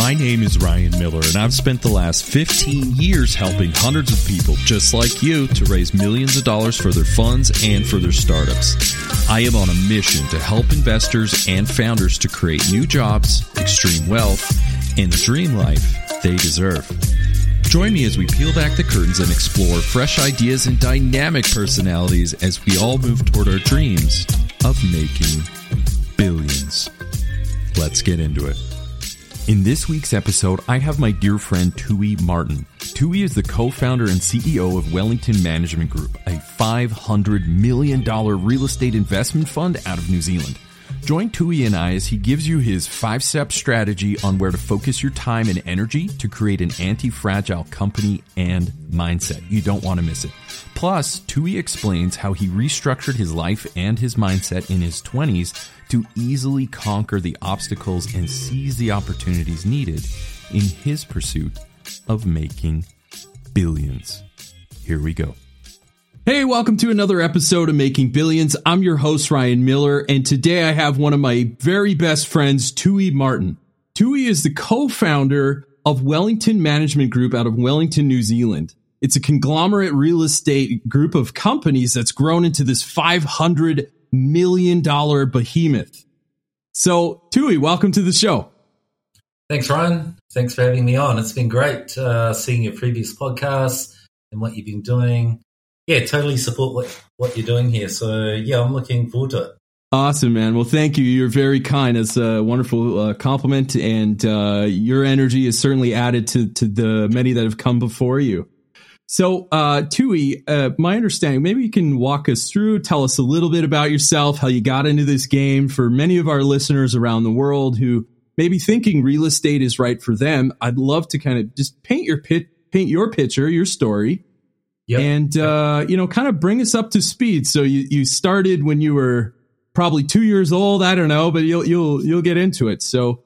My name is Ryan Miller, and I've spent the last 15 years helping hundreds of people just like you to raise millions of dollars for their funds and for their startups. I am on a mission to help investors and founders to create new jobs, extreme wealth, and the dream life they deserve. Join me as we peel back the curtains and explore fresh ideas and dynamic personalities as we all move toward our dreams of making billions. Let's get into it. In this week's episode, I have my dear friend Tui Martin. Tui is the co-founder and CEO of Wellington Management Group, a $500 million real estate investment fund out of New Zealand. Join Tui and I as he gives you his 5-step strategy on where to focus your time and energy to create an anti-fragile company and mindset. You don't want to miss it. Plus, Tui explains how he restructured his life and his mindset in his 20s to easily conquer the obstacles and seize the opportunities needed in his pursuit of making billions. Here we go. Hey, welcome to another episode of Making Billions. I'm your host, Ryan Miller, and today I have one of my very best friends, Tui Martin. Tui is the co-founder of Wellington Management Group out of Wellington, New Zealand. It's a conglomerate real estate group of companies that's grown into this $500 million behemoth. So, Tui, welcome to the show. Thanks, Ryan. Thanks for having me on. It's been great seeing your previous podcasts and what you've been doing. Yeah, totally support what you're doing here. So, yeah, I'm looking forward to it. Awesome, man. Well, thank you. You're very kind. It's a wonderful compliment, and your energy is certainly added to the many that have come before you. So, Tui, my understanding, maybe you can walk us through, tell us a little bit about yourself, how you got into this game. For many of our listeners around the world who may be thinking real estate is right for them, I'd love to kind of just paint your picture, your story. Yep. And, kind of bring us up to speed. So you started when you were probably 2 years old. I don't know, but you'll get into it. So,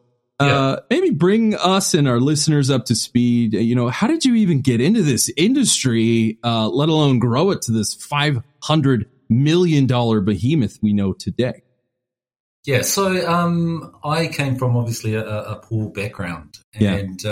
maybe bring us and our listeners up to speed. How did you even get into this industry, let alone grow it to this $500 million behemoth we know today? Yeah. So, I came from obviously a poor background and,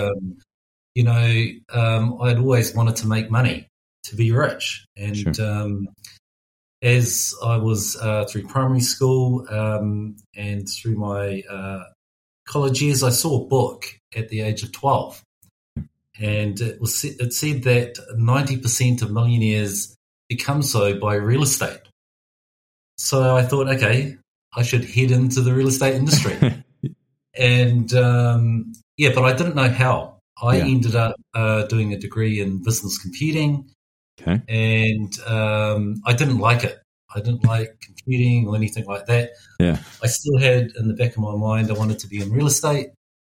I'd always wanted to make money, to be rich. And sure. As I was through primary school and through my college years, I saw a book at the age of 12. And it said that 90% of millionaires become so by real estate. So I thought, okay, I should head into the real estate industry. And, but I didn't know how. I ended up doing a degree in business computing. Okay. And I didn't like it. I didn't like computing or anything like that. Yeah. I still had in the back of my mind I wanted to be in real estate.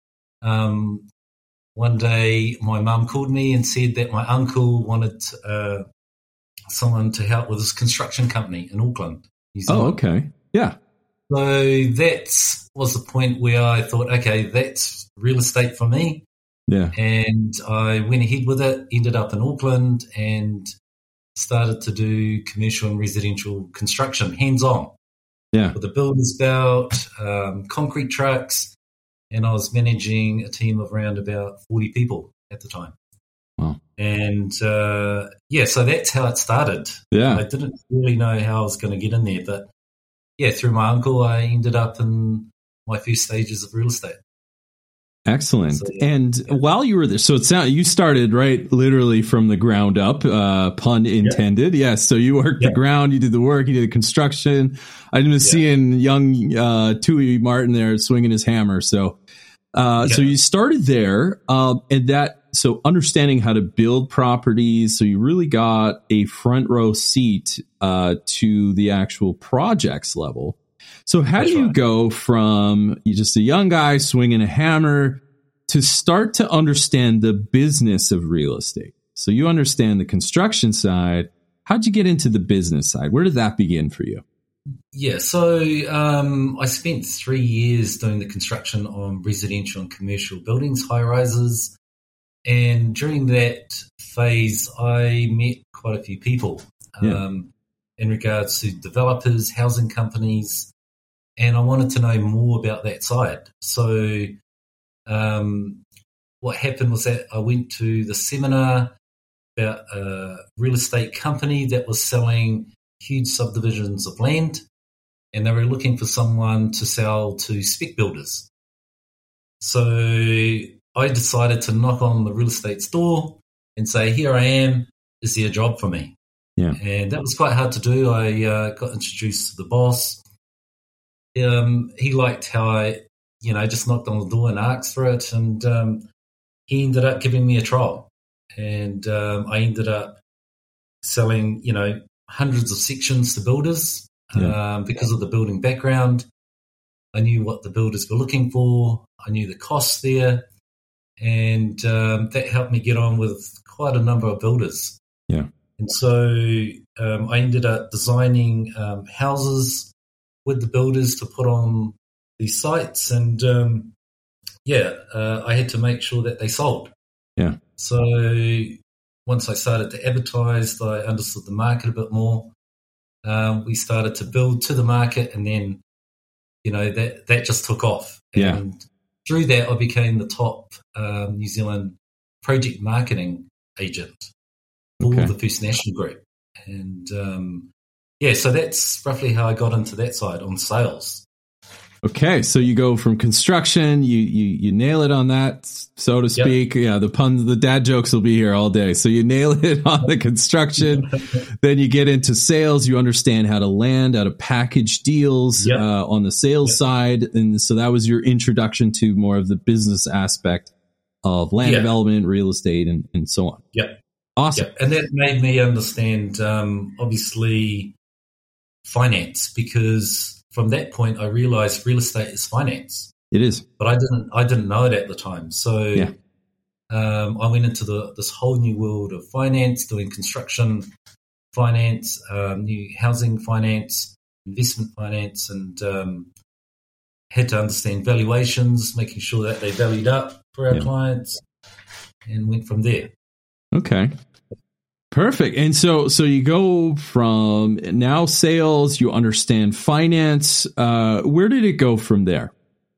One day my mum called me and said that my uncle wanted someone to help with his construction company in Auckland, New Zealand. Oh, okay. Yeah. So that was the point where I thought, okay, that's real estate for me. Yeah. And I went ahead with it, ended up in Auckland and started to do commercial and residential construction, hands-on. Yeah. With a builder's belt, concrete trucks, and I was managing a team of around about 40 people at the time. Wow. And, so that's how it started. Yeah. I didn't really know how I was going to get in there, but, through my uncle, I ended up in my first stages of real estate. Excellent. So, and while you were there, so you started right literally from the ground up, pun intended. Yes. Yeah, so you worked the ground, you did the work, you did the construction. I'm just seeing young Tui Martin there swinging his hammer. So you started there, so understanding how to build properties. So you really got a front row seat to the actual projects level. So how do you go from you're just a young guy swinging a hammer to start to understand the business of real estate? So you understand the construction side. How'd you get into the business side? Where did that begin for you? Yeah, so I spent 3 years doing the construction on residential and commercial buildings, high-rises. And during that phase, I met quite a few people in regards to developers, housing companies, and I wanted to know more about that side. So what happened was that I went to the seminar about a real estate company that was selling huge subdivisions of land, and they were looking for someone to sell to spec builders. So I decided to knock on the real estate's door and say, here I am, is there a job for me? Yeah. And that was quite hard to do. I got introduced to the boss. He liked how I, just knocked on the door and asked for it, and he ended up giving me a trial. And I ended up selling, hundreds of sections to builders because of the building background. I knew what the builders were looking for. I knew the costs there. And that helped me get on with quite a number of builders. Yeah. And so I ended up designing houses with the builders to put on these sites. And, I had to make sure that they sold. Yeah. So once I started to advertise, I understood the market a bit more. We started to build to the market, and then, that just took off. Yeah. And through that, I became the top New Zealand project marketing agent for the First National Group. And, so that's roughly how I got into that side on sales. Okay, so you go from construction, you nail it on that, so to speak. Yep. Yeah, the puns, the dad jokes will be here all day. So you nail it on the construction, then you get into sales. You understand how to land, how to package deals on the sales side, and so that was your introduction to more of the business aspect of land development, real estate, and so on. Yep, awesome. Yep. And that made me understand, obviously, finance, because from that point, I realized real estate is finance. It is, but I didn't know it at the time. So I went into this whole new world of finance, doing construction finance, new housing finance, investment finance, and had to understand valuations, making sure that they valued up for our clients, and went from there. Okay. Perfect. And so you go from now sales, you understand finance. Where did it go from there?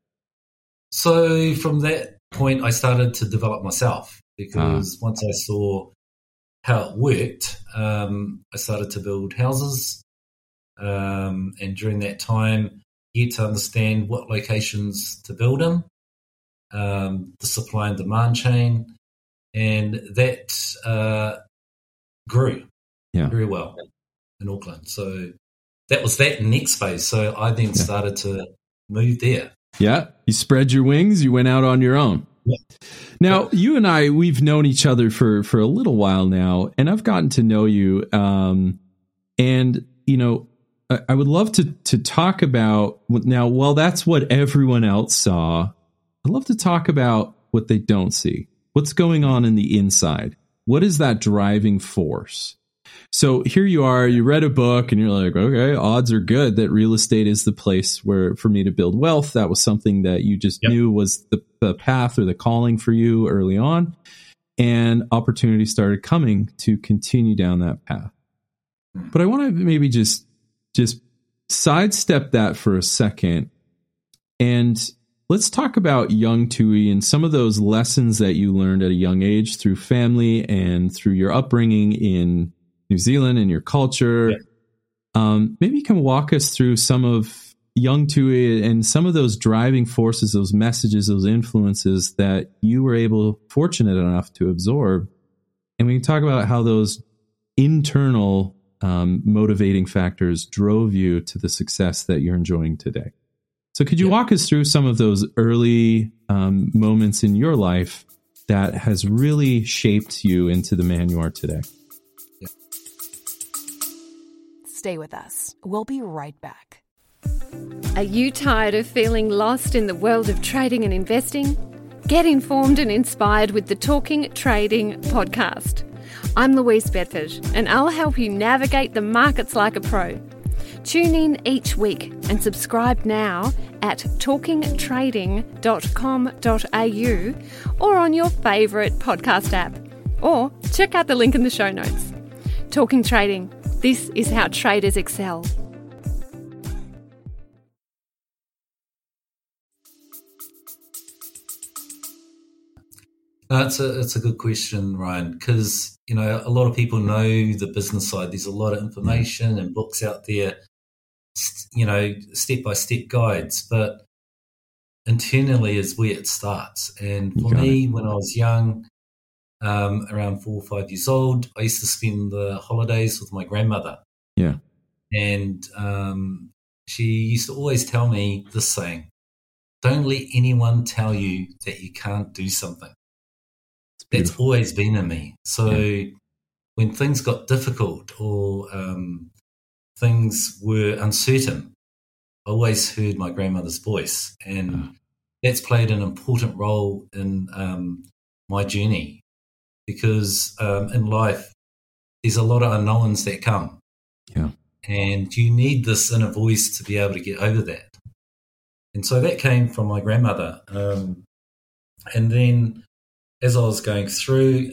So from that point, I started to develop myself, because once I saw how it worked, I started to build houses. And during that time, you get to understand what locations to build in, the supply and demand chain, and that grew very well in Auckland. So that was that next phase. So I then started to move there. Yeah. You spread your wings. You went out on your own. Yeah. Now, you and I, we've known each other for a little while now, and I've gotten to know you. And, I would love to talk about now, well, that's what everyone else saw. I'd love to talk about what they don't see. What's going on in the inside? What is that driving force? So here you are, you read a book and you're like, okay, odds are good that real estate is the place for me to build wealth. That was something that you just knew was the path or the calling for you early on. And opportunities started coming to continue down that path. But I want to maybe just sidestep that for a second. And let's talk about young Tui and some of those lessons that you learned at a young age through family and through your upbringing in New Zealand and your culture. Maybe you can walk us through some of young Tui and some of those driving forces, those messages, those influences that you were fortunate enough to absorb. And we can talk about how those internal motivating factors drove you to the success that you're enjoying today. So could you walk us through some of those early moments in your life that has really shaped you into the man you are today? Stay with us. We'll be right back. Are you tired of feeling lost in the world of trading and investing? Get informed and inspired with the Talking Trading podcast. I'm Louise Bedford, and I'll help you navigate the markets like a pro. Tune in each week and subscribe now at talkingtrading.com.au or on your favourite podcast app. Or check out the link in the show notes. Talking Trading. This is how traders excel. It's a good question, Ryan, because, a lot of people know the business side. There's a lot of information and books out there, step-by-step guides, but internally is where it starts. And for me, when I was young, around 4 or 5 years old, I used to spend the holidays with my grandmother. Yeah. And she used to always tell me this saying, don't let anyone tell you that you can't do something. That's always been in me. So when things got difficult or things were uncertain, I always heard my grandmother's voice. And that's played an important role in my journey, because in life, there's a lot of unknowns that come. Yeah. And you need this inner voice to be able to get over that. And so that came from my grandmother. And then as I was going through,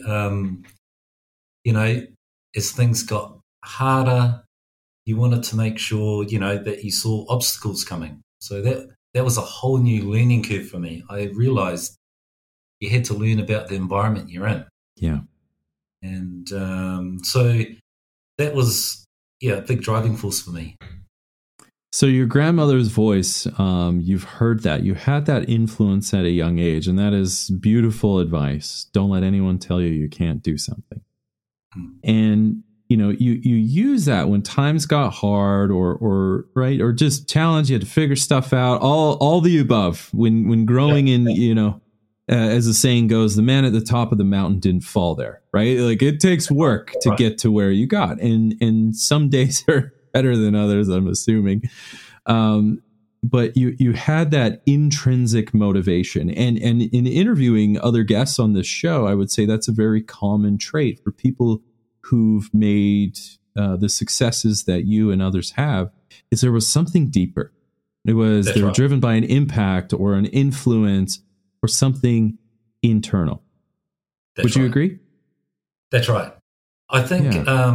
as things got harder, you wanted to make sure, that you saw obstacles coming. So that was a whole new learning curve for me. I realized you had to learn about the environment you're in. Yeah. And so that was, a big driving force for me. So your grandmother's voice, you've heard that. You had that influence at a young age, and that is beautiful advice. Don't let anyone tell you can't do something. And, you use that when times got hard or just challenge. You had to figure stuff out, all the above. When growing in, as the saying goes, the man at the top of the mountain didn't fall there, right? Like, it takes work to get to where you got. And some days are better than others, I'm assuming. But you had that intrinsic motivation. And in interviewing other guests on this show, I would say that's a very common trait for people who've made the successes that you and others have, is there was something deeper. They were driven by an impact or an influence or something internal. Would you agree? That's right. I think,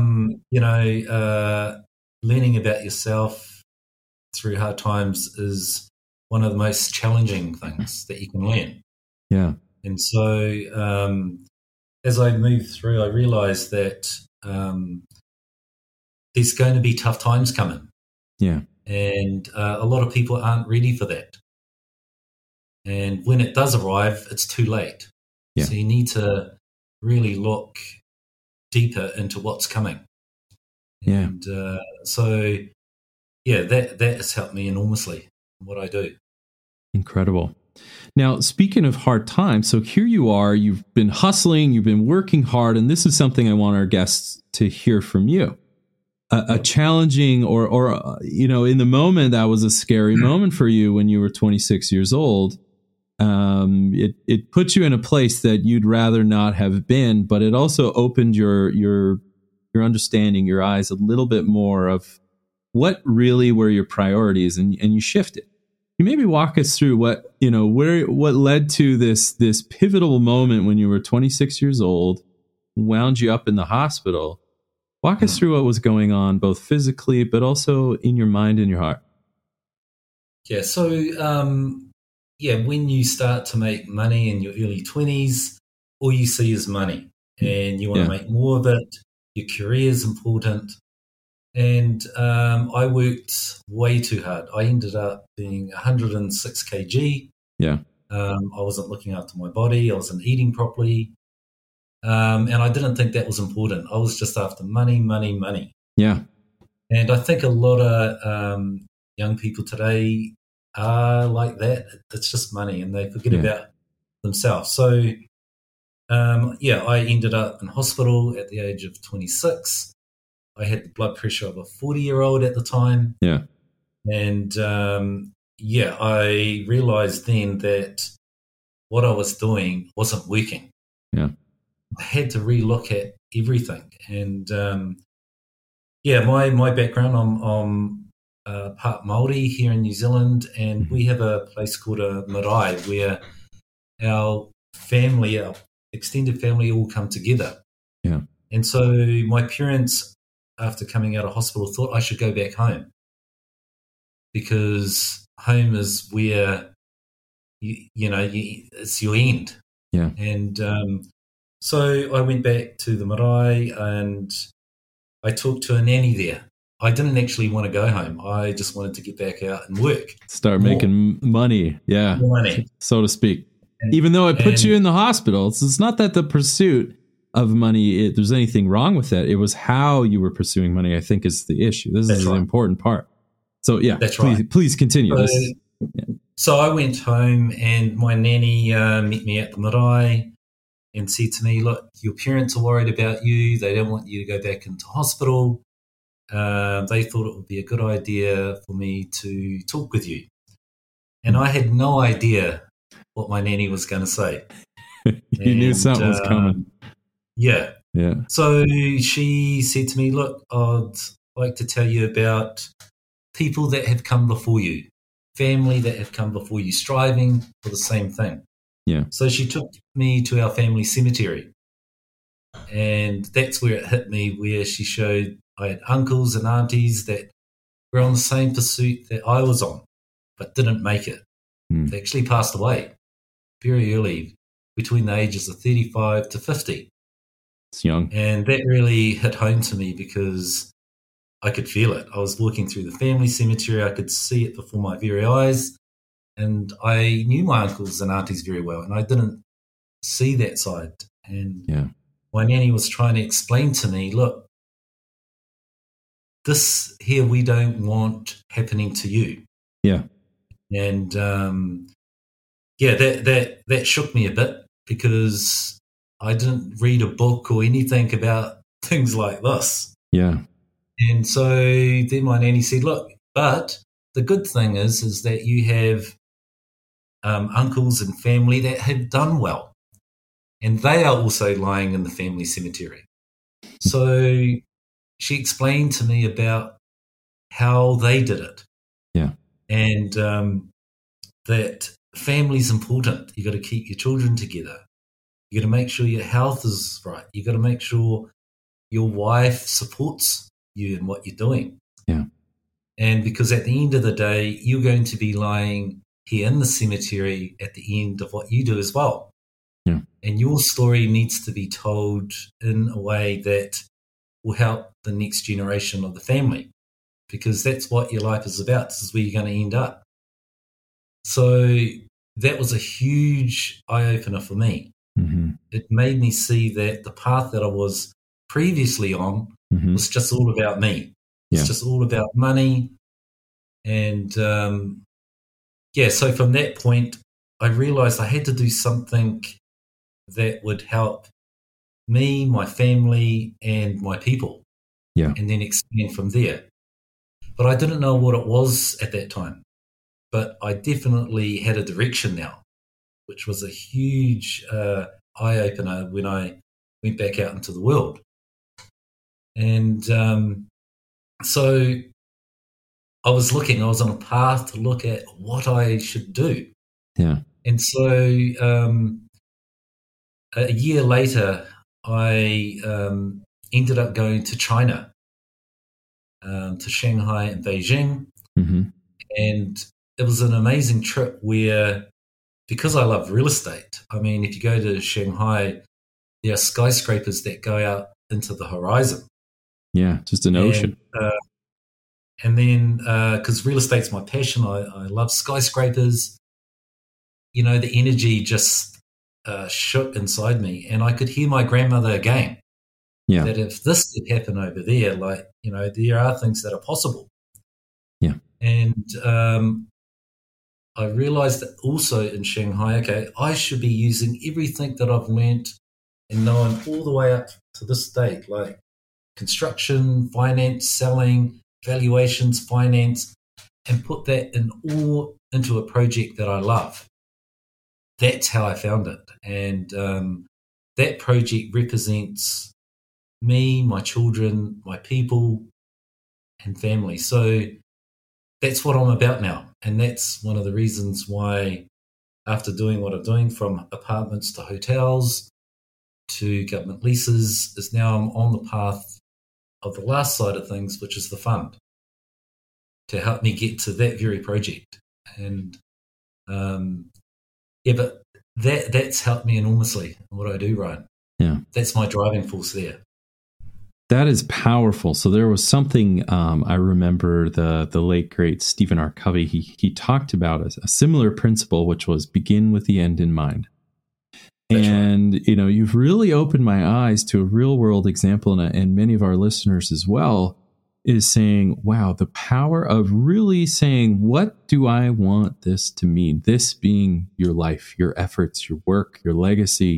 learning about yourself through hard times is one of the most challenging things that you can learn. Yeah. And so as I moved through, I realized that there's going to be tough times coming. Yeah. And a lot of people aren't ready for that. And when it does arrive, it's too late. Yeah. So you need to really look deeper into what's coming. Yeah. And that has helped me enormously in what I do. Incredible. Now, speaking of hard times, so here you are, you've been hustling, you've been working hard, and this is something I want our guests to hear from you. A challenging or in the moment, that was a scary moment for you when you were 26 years old. It put you in a place that you'd rather not have been, but it also opened your understanding, your eyes a little bit more of what really were your priorities, and you shifted. You maybe walk us through what led to this pivotal moment when you were 26 years old, wound you up in the hospital. Walk us through what was going on, both physically, but also in your mind and your heart. Yeah. So, when you start to make money in your early 20s, all you see is money, and you want to make more of it. Your career is important. And I worked way too hard. I ended up being 106 kg. Yeah. I wasn't looking after my body. I wasn't eating properly. And I didn't think that was important. I was just after money, money, money. Yeah. And I think a lot of young people today are like that. It's just money, and they forget about themselves. So, I ended up in hospital at the age of 26. I had the blood pressure of a 40-year-old at the time. Yeah. And, I realized then that what I was doing wasn't working. Yeah. I had to relook at everything. And, my background, I'm part Māori here in New Zealand, and we have a place called a marae where our family, our extended family, all come together. Yeah. And so my parents, after coming out of hospital, thought I should go back home, because home is where it's your end. Yeah. And so I went back to the marae and I talked to a nanny there. I didn't actually want to go home. I just wanted to get back out and work. Start making money. Yeah. More money. So to speak. Even though it put you in the hospital, it's not that the pursuit of money, there's anything wrong with that. It was how you were pursuing money, I think, is the issue. This is the important part. So, yeah, please continue. So I went home and my nanny met me at the marae and said to me, look, your parents are worried about you. They don't want you to go back into hospital. They thought it would be a good idea for me to talk with you. And I had no idea what my nanny was going to say. You knew something was coming. Yeah. Yeah. So she said to me, look, I'd like to tell you about people that have come before you, family that have come before you, striving for the same thing. Yeah. So she took me to our family cemetery. And that's where it hit me, where she showed I had uncles and aunties that were on the same pursuit that I was on, but didn't make it. They actually passed away very early, between the ages of 35 to 50. It's young. And that really hit home to me because I could feel it. I was walking through the family cemetery. I could see it before my very eyes. And I knew my uncles and aunties very well, and I didn't see that side. And my nanny was trying to explain to me, look, this here we don't want happening to you. Yeah. And that shook me a bit because I didn't read a book or anything about things like this. Yeah. And so then my nanny said, look, but the good thing is that you have uncles and family that have done well. And they are also lying in the family cemetery. So she explained to me about how they did it. Yeah. And that family's important. You got to keep your children together. You got to make sure your health is right. You got to make sure your wife supports you in what you're doing. Yeah. And because at the end of the day, you're going to be lying here in the cemetery at the end of what you do as well. Yeah. And your story needs to be told in a way that will help the next generation of the family, because that's what your life is about. This is where you're going to end up. So that was a huge eye-opener for me. Mm-hmm. It made me see that the path that I was previously on was just all about me. It's just all about money. And, so from that point, I realized I had to do something that would help me, my family, and my people. Yeah. And then expand from there. But I didn't know what it was at that time. But I definitely had a direction now, which was a huge eye-opener when I went back out into the world. And so I was on a path to look at what I should do. Yeah. And so a year later, I ended up going to China, to Shanghai and Beijing. Mm-hmm. And it was an amazing trip where, because I love real estate, I mean, if you go to Shanghai, there are skyscrapers that go out into the horizon. Yeah, just an ocean. And then, because real estate's my passion, I love skyscrapers. You know, the energy just shook inside me, and I could hear my grandmother again. Yeah. That if this could happen over there, like, you know, there are things that are possible. Yeah. And I realized that also in Shanghai, okay, I should be using everything that I've learned and known all the way up to this date, like construction, finance, selling, valuations, finance, and put that into a project that I love. That's how I found it. And that project represents me, my children, my people, and family. So that's what I'm about now. And that's one of the reasons why, after doing what I'm doing, from apartments to hotels to government leases, is now I'm on the path of the last side of things, which is the fund, to help me get to that very project. And but that's helped me enormously in what I do, Ryan. Yeah. That's my driving force there. That is powerful. So there was something I remember the late great Stephen R. Covey. He talked about a similar principle, which was begin with the end in mind. That's and right. You've really opened my eyes to a real world example, and many of our listeners as well, is saying, wow, the power of really saying, what do I want this to mean? This being your life, your efforts, your work, your legacy.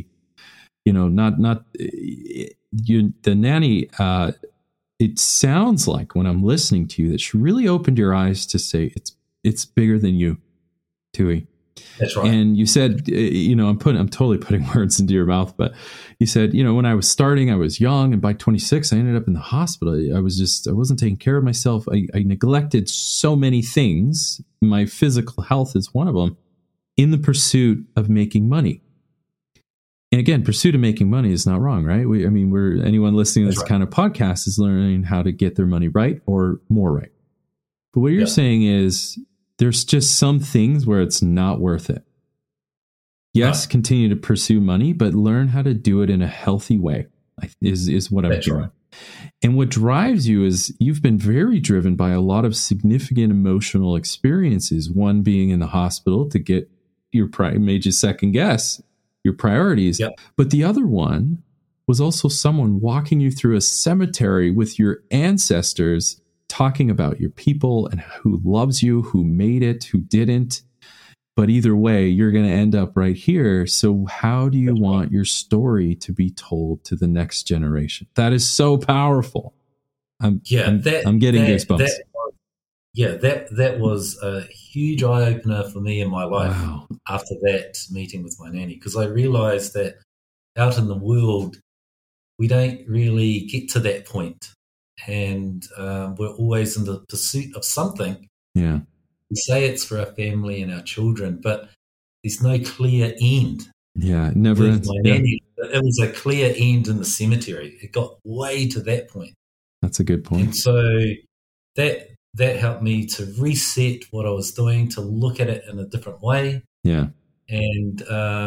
The nanny, it sounds like when I'm listening to you that she really opened your eyes to say it's bigger than you, Tui. That's right. And you said, I'm totally putting words into your mouth, but you said, when I was starting, I was young, and by 26, I ended up in the hospital. I wasn't taking care of myself. I neglected so many things. My physical health is one of them, in the pursuit of making money. And again, pursuit of making money is not wrong, right? Anyone listening to this kind of podcast is learning how to get their money right or more right. But what you're saying is there's just some things where it's not worth it. Yes, continue to pursue money, but learn how to do it in a healthy way is what I'm hearing. Right. And what drives you is you've been very driven by a lot of significant emotional experiences, one being in the hospital to get made you second guess your priorities. Yep. But the other one was also someone walking you through a cemetery with your ancestors, talking about your people and who loves you, who made it, who didn't. But either way, you're going to end up right here. So how do you want your story to be told to the next generation? That is so powerful. I'm getting goosebumps. That was a huge eye-opener for me in my life after that meeting with my nanny, because I realized that out in the world, we don't really get to that point. And we're always in the pursuit of something. Yeah, we say it's for our family and our children, but there's no clear end. Yeah, it never ends. Nanny, it was a clear end in the cemetery. It got way to that point. That's a good point. And so that helped me to reset what I was doing, to look at it in a different way. Yeah, and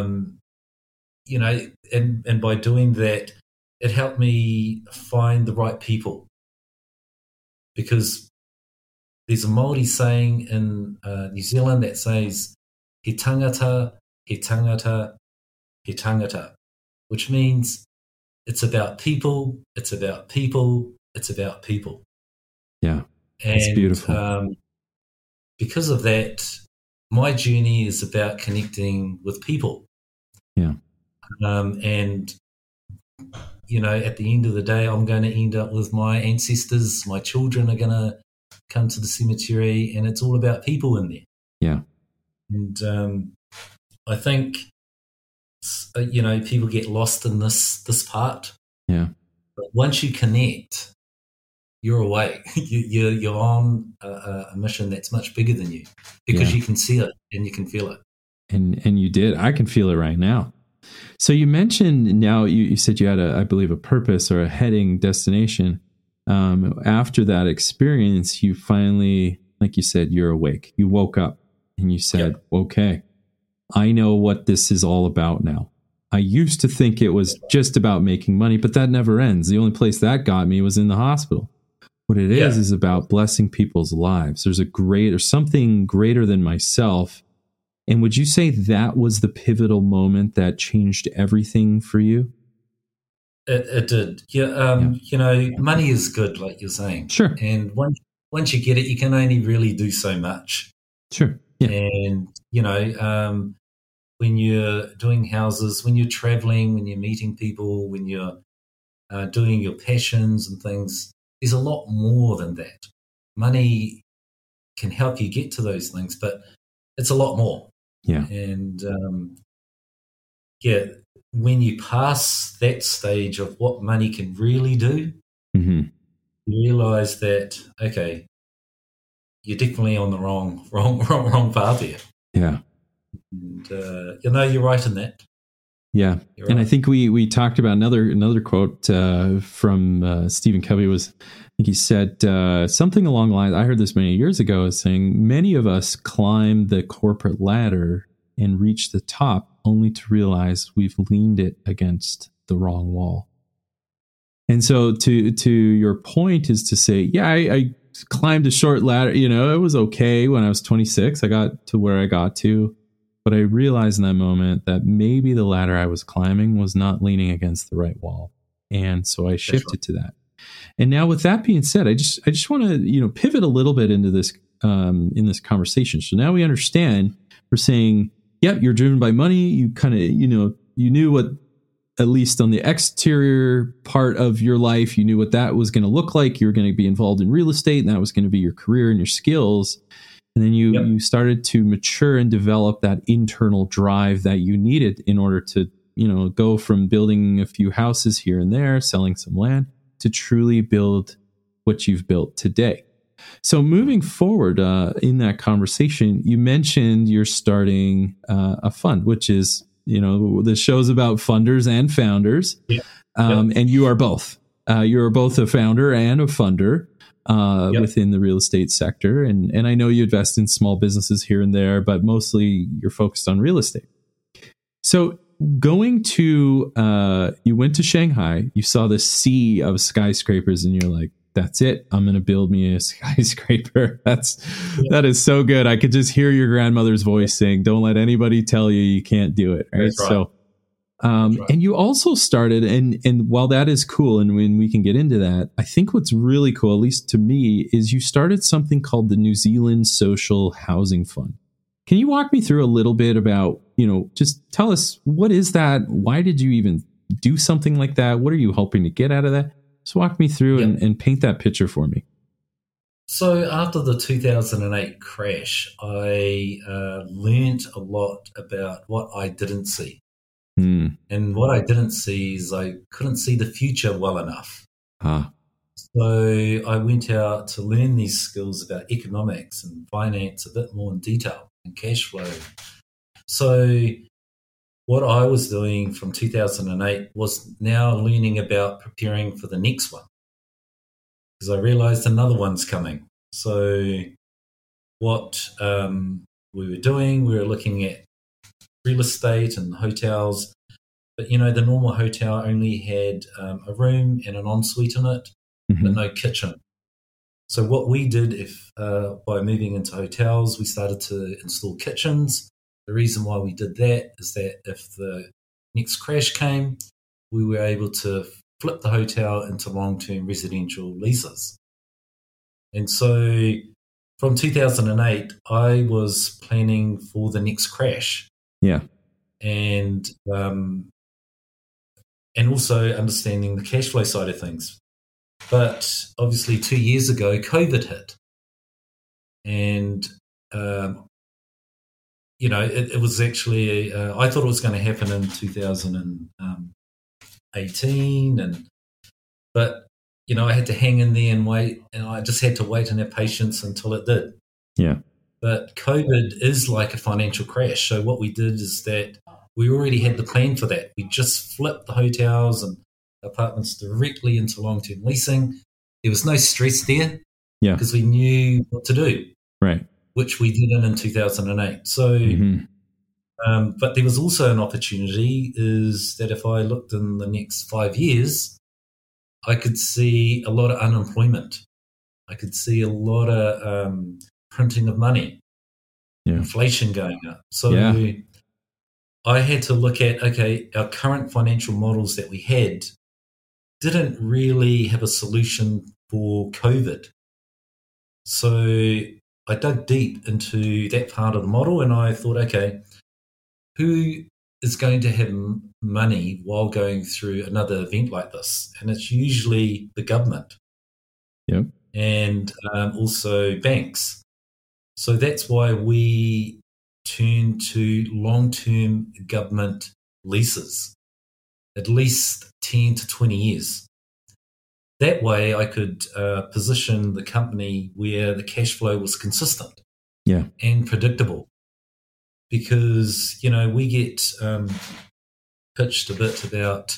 and by doing that, it helped me find the right people. Because there's a Māori saying in New Zealand that says, he tangata, he tangata, he tangata, which means it's about people, it's about people, it's about people. Yeah, it's beautiful. Because of that, my journey is about connecting with people. Yeah. And at the end of the day, I'm going to end up with my ancestors. My children are going to come to the cemetery, and it's all about people in there. Yeah. And I think, people get lost in this part. Yeah. But once you connect, you're away. You're on a mission that's much bigger than you, because you can see it and you can feel it. And you did. I can feel it right now. So you mentioned now, you said you had I believe a purpose or a heading destination. After that experience, you finally, like you said, you're awake. You woke up and you said, okay, I know what this is all about now. I used to think it was just about making money, but that never ends. The only place that got me was in the hospital. What it is about blessing people's lives. There's something greater than myself. And would you say that was the pivotal moment that changed everything for you? It did. Money is good, like you're saying. Sure. And once you get it, you can only really do so much. Sure. Yeah. And, when you're doing houses, when you're traveling, when you're meeting people, when you're doing your passions and things, there's a lot more than that. Money can help you get to those things, but it's a lot more. Yeah. And, when you pass that stage of what money can really do, mm-hmm. you realize that, okay, you're definitely on the wrong path here. Yeah. And, you're right in that. Yeah. You're and right. I think we talked about another quote from Stephen Covey I think he said something along the lines, I heard this many years ago, saying many of us climb the corporate ladder and reach the top only to realize we've leaned it against the wrong wall. And so to your point is to say, yeah, I climbed a short ladder. You know, it was okay when I was 26. I got to where I got to. But I realized in that moment that maybe the ladder I was climbing was not leaning against the right wall. And so I shifted to that. And now with that being said, I just want to, pivot a little bit into this in this conversation. So now we understand, we're saying, yep, you're driven by money. You kind of, you knew what, at least on the exterior part of your life, you knew what that was going to look like. You were going to be involved in real estate, and that was going to be your career and your skills. And then you started to mature and develop that internal drive that you needed in order to, go from building a few houses here and there, selling some land, to truly build what you've built today. So moving forward in that conversation, you mentioned you're starting a fund, which is, the show's about funders and founders. And you are both. You're both a founder and a funder within the real estate sector. And I know you invest in small businesses here and there, but mostly you're focused on real estate. So going to, you went to Shanghai, you saw the sea of skyscrapers, and you're like, that's it. I'm going to build me a skyscraper. That is so good. I could just hear your grandmother's voice saying, don't let anybody tell you can't do it. Right. So, and you also started, and while that is cool, and when we can get into that, I think what's really cool, at least to me, is you started something called the New Zealand Social Housing Fund. Can you walk me through a little bit about, just tell us, what is that? Why did you even do something like that? What are you hoping to get out of that? Just walk me through and paint that picture for me. So after the 2008 crash, I learned a lot about what I didn't see. And what I didn't see is I couldn't see the future well enough. So I went out to learn these skills about economics and finance a bit more in detail and cash flow. So what I was doing from 2008 was now learning about preparing for the next one, because I realized another one's coming. So what we were doing, we were looking at real estate and hotels, but the normal hotel only had a room and an ensuite in it, but no kitchen. So what we did, by moving into hotels, we started to install kitchens. The reason why we did that is that if the next crash came, we were able to flip the hotel into long-term residential leases. And so from 2008, I was planning for the next crash. And also understanding the cash flow side of things. But obviously 2 years ago, COVID hit. And, it was actually, I thought it was going to happen in 2018. But I had to hang in there and wait. And I just had to wait and have patience until it did. But COVID is like a financial crash. So what we did is that we already had the plan for that. We just flipped the hotels and apartments directly into long-term leasing. There was no stress there because we knew what to do, which we did in 2008. So, but there was also an opportunity is that if I looked in the next 5 years, I could see a lot of unemployment. I could see a lot of printing of money, inflation going up. So I had to look at, our current financial models that we had didn't really have a solution for COVID. So I dug deep into that part of the model and I thought, who is going to have money while going through another event like this? And it's usually the government and also banks. So that's why we turn to long-term government leases, at least 10 to 20 years. That way I could position the company where the cash flow was consistent and predictable. Because, we get pitched a bit about,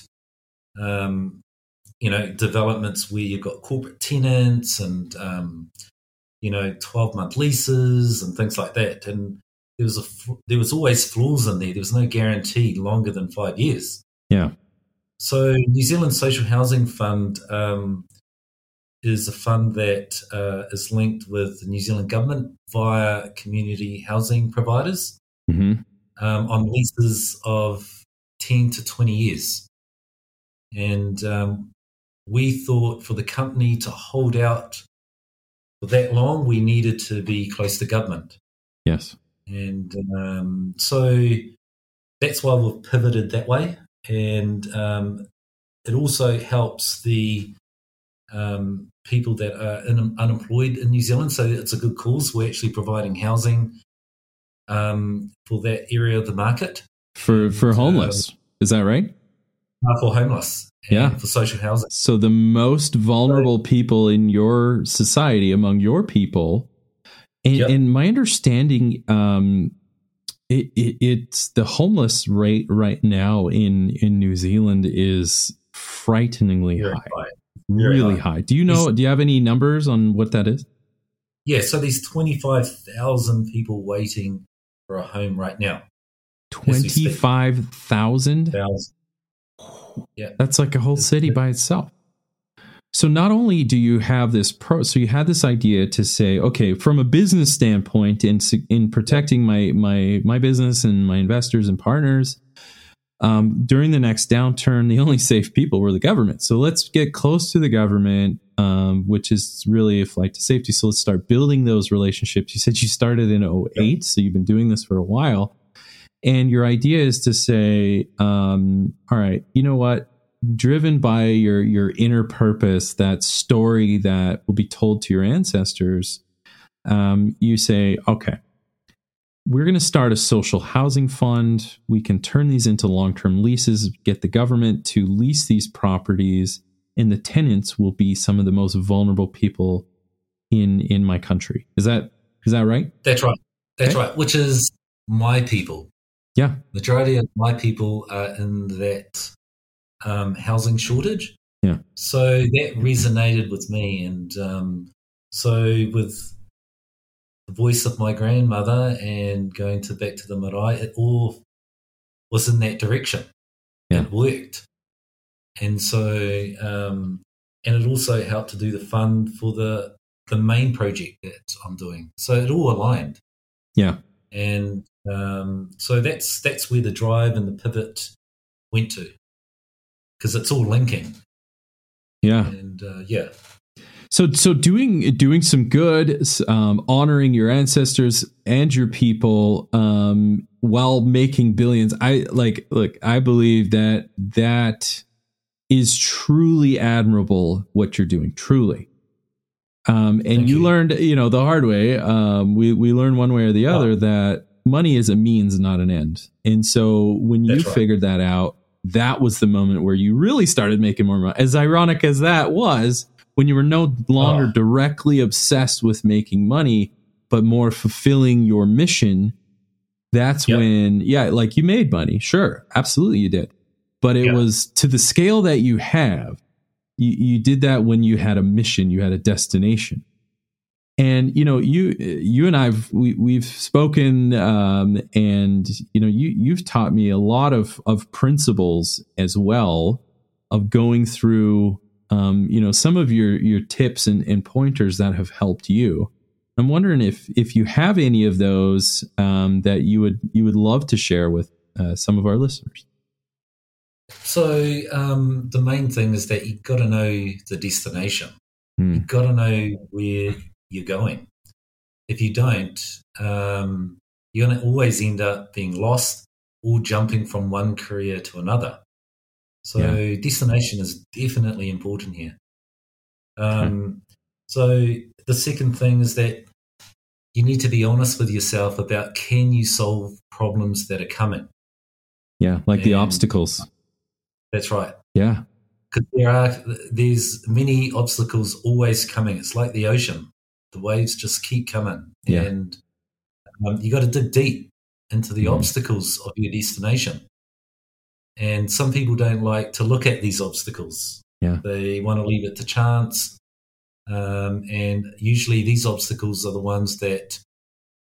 developments where you've got corporate tenants and, 12-month leases and things like that. And there was always flaws in there. There was no guarantee longer than 5 years. Yeah. So New Zealand Social Housing Fund is a fund that is linked with the New Zealand government via community housing providers on leases of 10 to 20 years. And we thought for the company to hold out for that long, we needed to be close to government. Yes. And so that's why we've pivoted that way. And it also helps the people that are unemployed in New Zealand. So it's a good cause. We're actually providing housing for that area of the market. For homeless. Is that right? For homeless. And for social housing. So the most vulnerable people in your society, among your people, and in my understanding, it's the homeless rate right now in New Zealand is frighteningly high. Really high. Do you have any numbers on what that is? Yeah, so there's 25,000 people waiting for a home right now. 25,000? Yeah. That's like a whole city by itself. So not only do you have this so you had this idea to say, okay, from a business standpoint, in protecting my business and my investors and partners, during the next downturn, the only safe people were the government. So let's get close to the government, which is really a flight to safety. So let's start building those relationships. You said you started in 2008, so you've been doing this for a while. And your idea is to say, all right, you know what? Driven by your inner purpose, that story that will be told to your ancestors, you say, okay, we're going to start a social housing fund. We can turn these into long-term leases, get the government to lease these properties, and the tenants will be some of the most vulnerable people in my country. Is that right? That's right. That's right. Which is my people. Yeah. Majority of my people are in that housing shortage. Yeah. So that resonated with me. And so with the voice of my grandmother and going back to the marae, it all was in that direction. Yeah. It worked. And so, and it also helped to do the fund for the main project that I'm doing. So it all aligned. Yeah. And so that's where the drive and the pivot went to, because it's all linking. Yeah. And So doing some good, honoring your ancestors and your people, while making billions. I believe that is truly admirable what you're doing, truly. And you learned, the hard way. We learned one way or the other that money is a means, not an end. And so when you figured that out, that was the moment where you really started making more money. As ironic as that was, when you were no longer directly obsessed with making money, but more fulfilling your mission, that's when, you made money. Sure, absolutely you did. But it was to the scale that you have. You did that when you had a mission, you had a destination. And, you and we've spoken, and, you've taught me a lot of principles as well of going through, some of your tips and pointers that have helped you. I'm wondering if you have any of those, that you would love to share with, some of our listeners. So the main thing is that you've got to know the destination. You've got to know where you're going. If you don't, you're going to always end up being lost or jumping from one career to another. So destination is definitely important here. So the second thing is that you need to be honest with yourself about, can you solve problems that are coming? Yeah, the obstacles. That's right. Yeah. Because there's many obstacles always coming. It's like the ocean. The waves just keep coming. Yeah. And you got to dig deep into the obstacles of your destination. And some people don't like to look at these obstacles. Yeah. They want to leave it to chance. And usually these obstacles are the ones that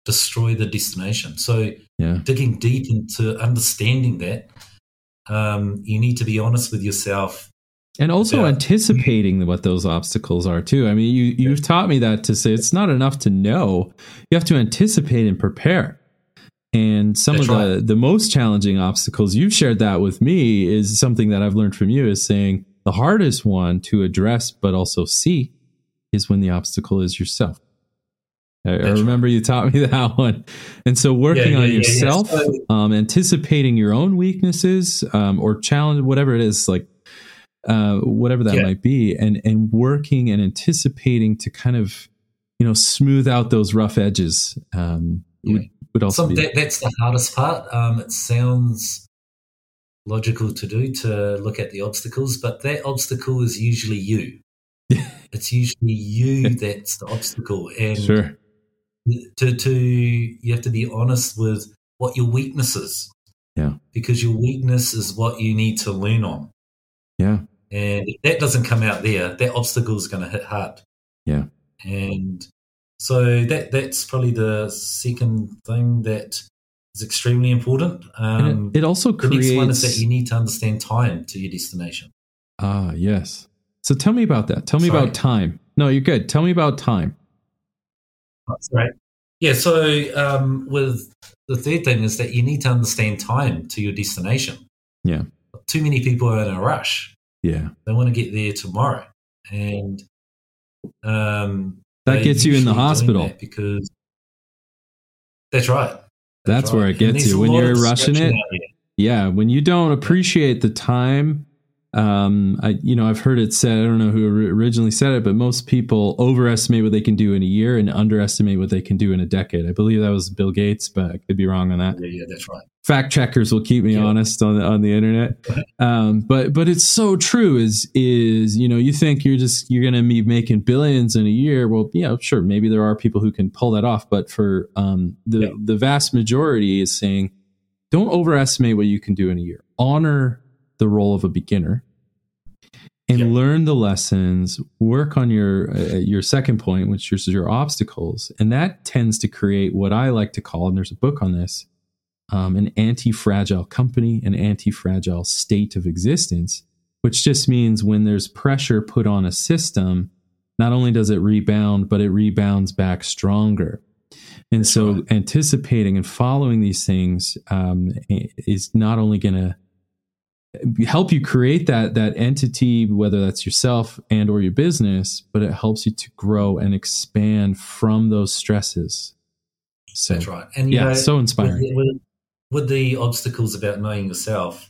destroy the destination. So digging deep into understanding that, you need to be honest with yourself. And also anticipating what those obstacles are too. I mean, you've taught me that, to say it's not enough to know. You have to anticipate and prepare. And some of the most challenging obstacles, you've shared that with me, is something that I've learned from you, is saying the hardest one to address but also see is when the obstacle is yourself. I remember you taught me that one. And so working on yourself, anticipating your own weaknesses or challenge, whatever it is, like whatever that might be, and working and anticipating to kind of, smooth out those rough edges would also be. That's the hardest part. It sounds logical to do, to look at the obstacles, but that obstacle is usually you. It's usually you that's the obstacle. And sure. You have to be honest with what your weakness is. Yeah. Because your weakness is what you need to learn on. Yeah. And if that doesn't come out there, that obstacle is going to hit hard. Yeah. And so that's probably the second thing that is extremely important. It also creates... The next one is that you need to understand time to your destination. Ah, yes. So tell me about that. Tell me about time. No, you're good. Tell me about time. That's right. Yeah, so with the third thing is that you need to understand time to your destination. Yeah. Too many people are in a rush. Yeah. They want to get there tomorrow. And that gets you in the hospital. Because that's right. That's where it gets you. When you're rushing it. Yeah. When you don't appreciate the time. I've heard it said, I don't know who originally said it, but most people overestimate what they can do in a year and underestimate what they can do in a decade. I believe that was Bill Gates, but I could be wrong on that. Yeah, that's right. Fact checkers will keep me honest on the internet. But it's so true is, you think you're going to be making billions in a year. Well, yeah, sure. Maybe there are people who can pull that off, but for, the vast majority is saying, don't overestimate what you can do in a year. Honor the role of a beginner and learn the lessons, work on your second point, which is your obstacles. And that tends to create what I like to call, and there's a book on this, an anti-fragile company, an anti-fragile state of existence, which just means when there's pressure put on a system, not only does it rebound, but it rebounds back stronger. And so anticipating and following these things is not only going to help you create that entity, whether that's yourself and or your business, but it helps you to grow and expand from those stresses. So, that's right. And so inspiring. With the obstacles about knowing yourself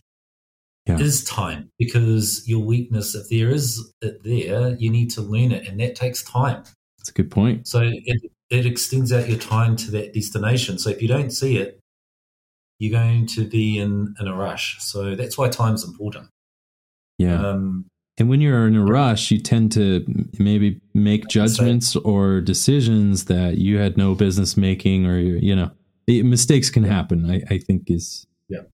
is time, because your weakness, if there is it there, you need to learn it, and that takes time. That's a good point. So it extends out your time to that destination. So if you don't see it, you're going to be in a rush. So that's why time's important. Yeah. And when you're in a rush, you tend to maybe make judgments or decisions that you had no business making, or, mistakes can happen, I think is. Yeah.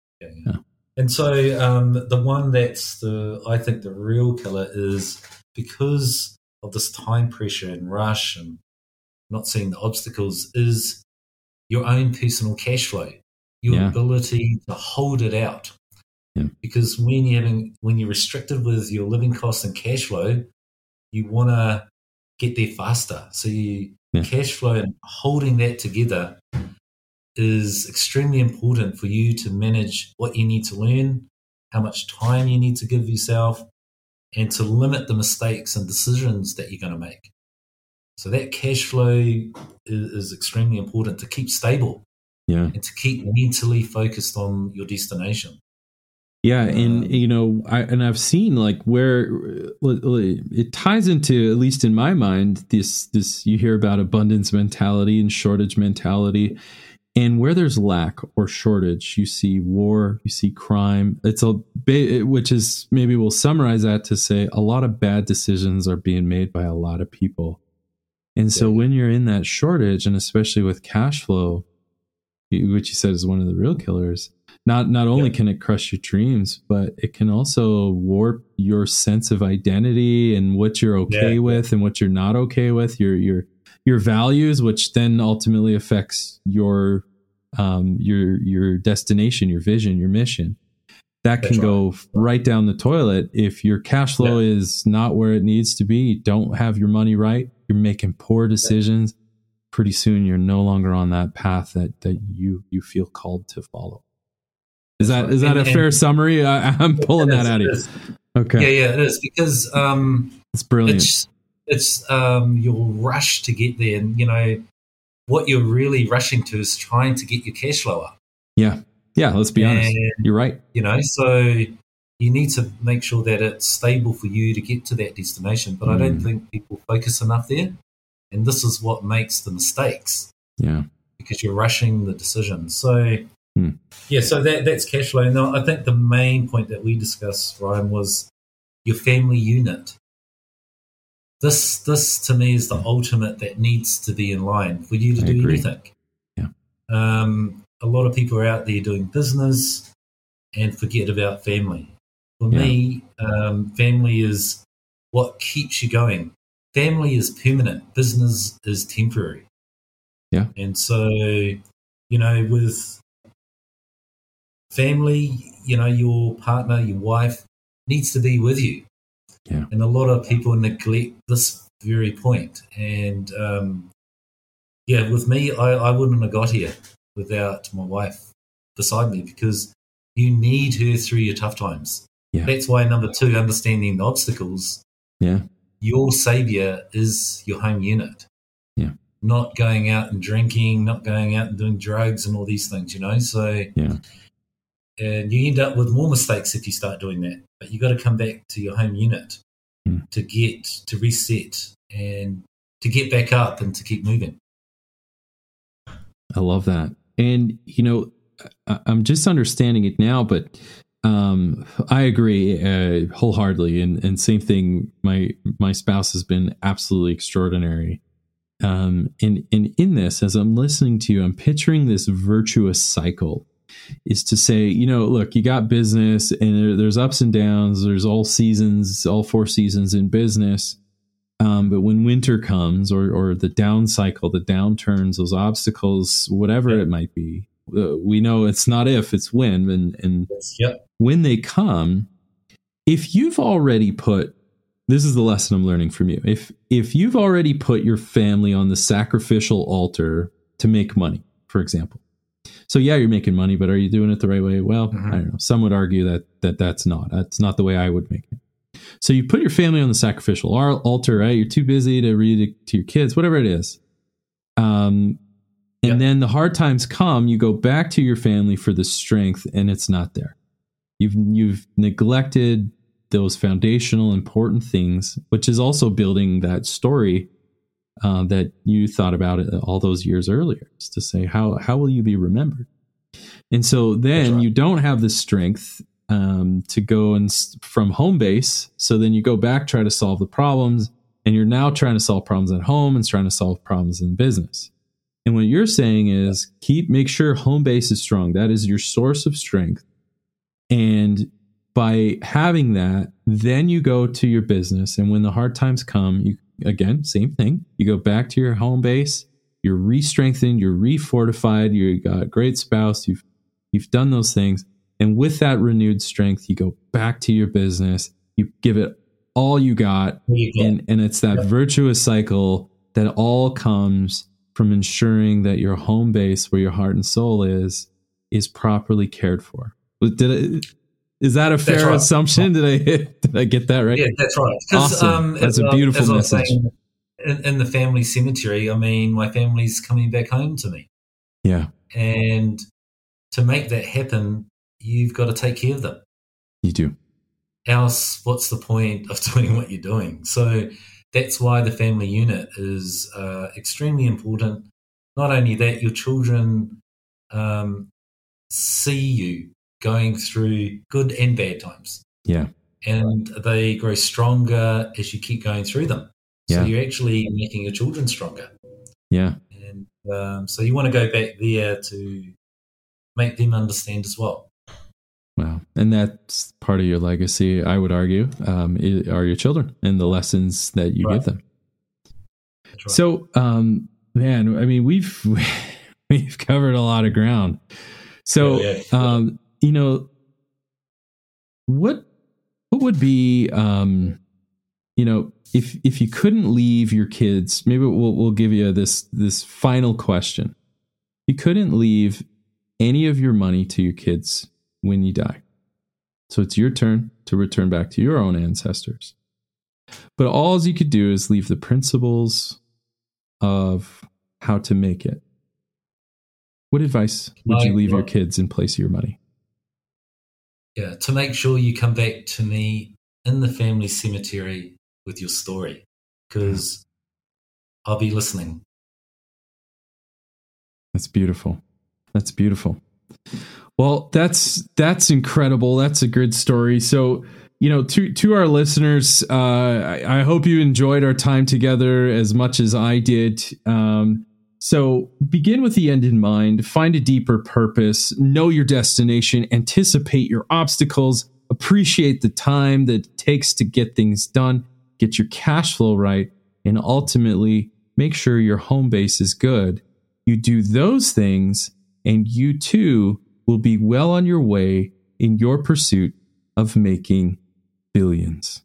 And so the one that's I think the real killer is because of this time pressure and rush and not seeing the obstacles is your own personal cash flow. Your ability to hold it out. Yeah. Because when you're restricted with your living costs and cash flow, you want to get there faster. So cash flow and holding that together is extremely important for you to manage what you need to learn, how much time you need to give yourself, and to limit the mistakes and decisions that you're going to make. So that cash flow is extremely important to keep stable. Yeah. And to keep mentally focused on your destination. Yeah. And I've seen like where it ties into, at least in my mind, this, you hear about abundance mentality and shortage mentality, and where there's lack or shortage, you see war, you see crime. Which is, maybe we'll summarize that to say a lot of bad decisions are being made by a lot of people. And so when you're in that shortage, and especially with cash flow, which you said is one of the real killers, not only can it crush your dreams, but it can also warp your sense of identity and what you're okay with and what you're not okay with. Your your values, which then ultimately affects your destination, your vision, your mission. That can go right down the toilet if your cash flow is not where it needs to be. You don't have your money right. You're making poor decisions. Pretty soon, you're no longer on that path that you feel called to follow. Is that a fair summary? I'm pulling that out of you. Okay. Yeah, it is, because it's brilliant. It's your rush to get there, and what you're really rushing to is trying to get your cash flow up. Yeah. Let's be honest. You're right. So you need to make sure that it's stable for you to get to that destination. But I don't think people focus enough there, and this is what makes the mistakes. Yeah, because you're rushing the decision. So. So that's cash flow. Now, I think the main point that we discussed, Ryan, was your family unit. This to me is the ultimate that needs to be in line for you to do anything. Yeah. A lot of people are out there doing business and forget about family. For me, family is what keeps you going. Family is permanent. Business is temporary. Yeah. And so, with family, your partner, your wife needs to be with you. Yeah. And a lot of people neglect this very point. And with me, I wouldn't have got here without my wife beside me, because you need her through your tough times. Yeah. That's why, number 2, understanding the obstacles. Yeah. Your savior is your home unit. Yeah. Not going out and drinking, not going out and doing drugs and all these things, So and you end up with more mistakes if you start doing that. But you got to come back to your home unit to reset and to get back up and to keep moving. I love that. And, I'm just understanding it now, but I agree wholeheartedly. And same thing, my spouse has been absolutely extraordinary. And in this, as I'm listening to you, I'm picturing this virtuous cycle. Is to say, look, you got business and there's ups and downs. There's all 4 seasons in business. But when winter comes or the down cycle, the downturns, those obstacles, whatever it might be, we know it's not if, it's when. And when they come, if you've already this is the lesson I'm learning from you. If you've already put your family on the sacrificial altar to make money, for example. So you're making money, but are you doing it the right way? Well, I don't know. Some would argue that's not the way I would make it. So you put your family on the sacrificial altar, right? You're too busy to read it to your kids, whatever it is. And then the hard times come, you go back to your family for the strength, and it's not there. You've neglected those foundational important things, which is also building that story that you thought about it all those years earlier, is to say, how will you be remembered? And so then you don't have the strength to go from home base. So then you go back, try to solve the problems, and you're now trying to solve problems at home and trying to solve problems in business. And what you're saying is make sure home base is strong. That is your source of strength. And by having that, then you go to your business. And when the hard times come, again, same thing. You go back to your home base. You're re-strengthened. You're re-fortified. You got a great spouse. You've done those things. And with that renewed strength, you go back to your business. You give it all you got. And it's that virtuous cycle that all comes from ensuring that your home base, where your heart and soul is properly cared for. Is that a fair assumption? Did I get that right? Yeah, that's right. Awesome. That's a beautiful message. In the family cemetery, my family's coming back home to me. Yeah. And to make that happen, you've got to take care of them. You do. Else, what's the point of doing what you're doing? So that's why the family unit is extremely important. Not only that, your children see you going through good and bad times. Yeah. And they grow stronger as you keep going through them. So Yeah. you're actually making your children stronger. Yeah. And so you want to go back there to make them understand as well. Wow. And that's part of your legacy, I would argue, are your children and the lessons that you give them. That's right. So, man, I mean, we've covered a lot of ground. So, you know, what would be, you know, if you couldn't leave your kids, maybe we'll give you this final question. You couldn't leave any of your money to your kids when you die. So it's your turn to return back to your own ancestors. But all you could do is leave the principles of how to make it. What advice would you leave your kids in place of your money? Yeah, to make sure you come back to me in the family cemetery with your story, because I'll be listening. That's beautiful. That's beautiful. Well, that's incredible. That's a good story. So, you know, to our listeners, I hope you enjoyed our time together as much as I did. So begin with the end in mind, find a deeper purpose, know your destination, anticipate your obstacles, appreciate the time that it takes to get things done, get your cash flow right, and ultimately make sure your home base is good. You do those things, and you too will be well on your way in your pursuit of making billions.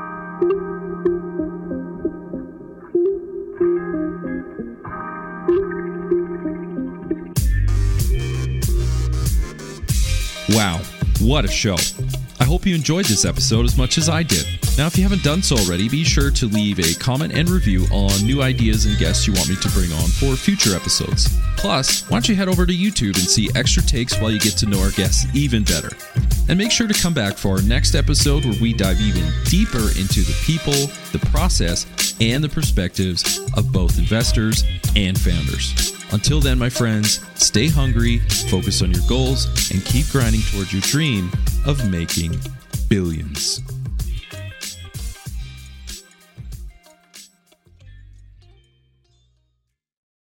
Wow, what a show. I hope you enjoyed this episode as much as I did. Now, if you haven't done so already, be sure to leave a comment and review on new ideas and guests you want me to bring on for future episodes. Plus, why don't you head over to YouTube and see extra takes while you get to know our guests even better. And make sure to come back for our next episode where we dive even deeper into the people, the process, and the perspectives of both investors and founders. Until then, my friends, stay hungry, focus on your goals, and keep grinding towards your dream of making billions.